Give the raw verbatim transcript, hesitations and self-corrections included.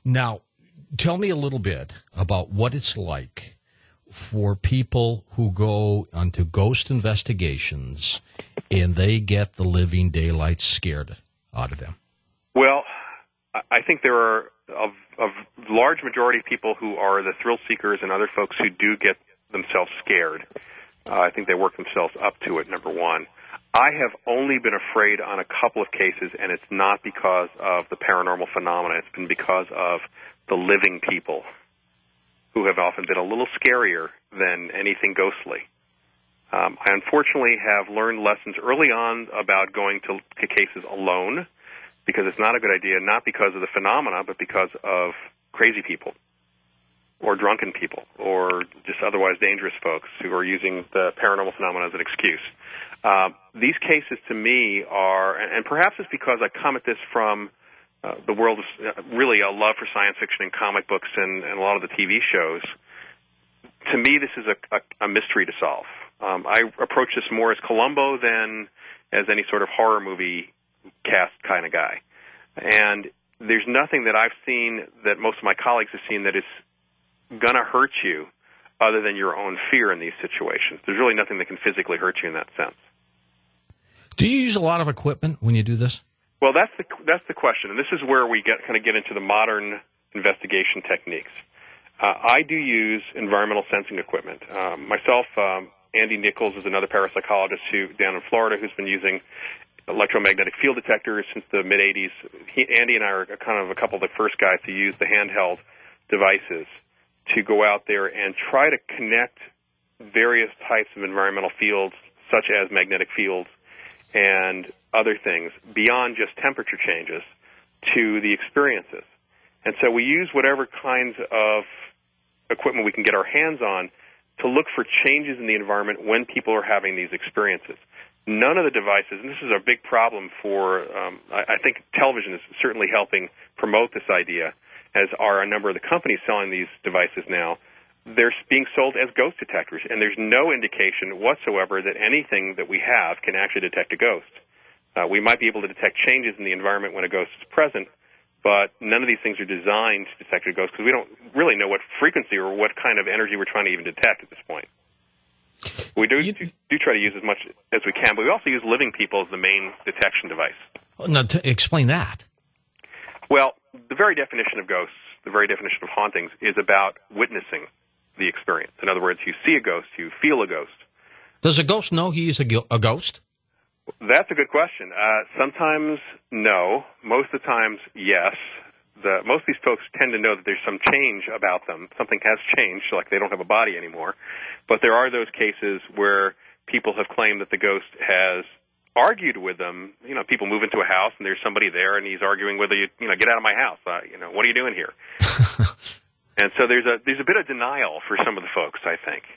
Now, tell me a little bit about what it's like for people who go onto ghost investigations and they get the living daylights scared out of them. Well, I think there are a, a large majority of people who are the thrill seekers and other folks who do get themselves scared. Uh, I think they work themselves up to it, number one. I have only been afraid on a couple of cases, and it's not because of the paranormal phenomena. It's been because of the living people, who have often been a little scarier than anything ghostly. Um, I unfortunately have learned lessons early on about going to, to cases alone, because it's not a good idea, not because of the phenomena, but because of crazy people or drunken people or just otherwise dangerous folks who are using the paranormal phenomena as an excuse. Uh, these cases, to me, are, and perhaps it's because I come at this from uh, the world of uh, really a love for science fiction and comic books and, and a lot of the T V shows. To me, this is a, a, a mystery to solve. Um, I approach this more as Columbo than as any sort of horror movie cast kind of guy. And there's nothing that I've seen that most of my colleagues have seen that is going to hurt you other than your own fear in these situations. There's really nothing that can physically hurt you in that sense. Do you use a lot of equipment when you do this? Well, that's the that's the question, and this is where we get kind of get into the modern investigation techniques. Uh, I do use environmental sensing equipment. Um, myself, um, Andy Nichols is another parapsychologist who down in Florida who's been using electromagnetic field detectors since the mid eighties. He, Andy and I are kind of a couple of the first guys to use the handheld devices to go out there and try to connect various types of environmental fields, such as magnetic fields and other things, beyond just temperature changes, to the experiences. And so we use whatever kinds of equipment we can get our hands on to look for changes in the environment when people are having these experiences. None of the devices, and this is a big problem for, um, I, I think television is certainly helping promote this idea, as are a number of the companies selling these devices now. They're being sold as ghost detectors, and there's no indication whatsoever that anything that we have can actually detect a ghost. Uh, we might be able to detect changes in the environment when a ghost is present, but none of these things are designed to detect a ghost because we don't really know what frequency or what kind of energy we're trying to even detect at this point. We do, you, do, do try to use as much as we can, but we also use living people as the main detection device. Now, to explain that. Well, the very definition of ghosts, the very definition of hauntings, is about witnessing the experience. In other words, you see a ghost, you feel a ghost. Does a ghost know he's a, a ghost? That's a good question. Uh, sometimes, no. Most of the times, yes. The, most of these folks tend to know that there's some change about them. Something has changed, like they don't have a body anymore. But there are those cases where people have claimed that the ghost has argued with them. You know, people move into a house and there's somebody there and he's arguing whether you, you know, get out of my house. Uh, you know, what are you doing here? And so there's a there's a bit of denial for some of the folks, I think.